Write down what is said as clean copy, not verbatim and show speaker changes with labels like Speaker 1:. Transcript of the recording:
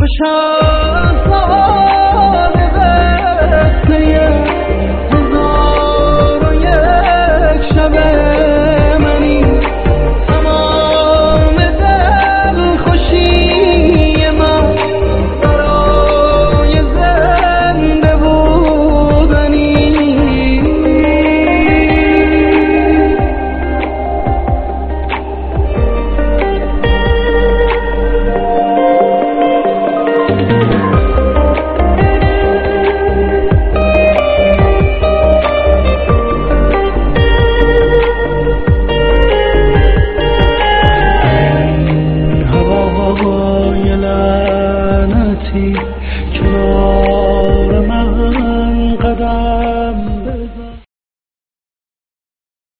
Speaker 1: شاهزاده قصه هزار و یک شبه منی تمام دل خوشی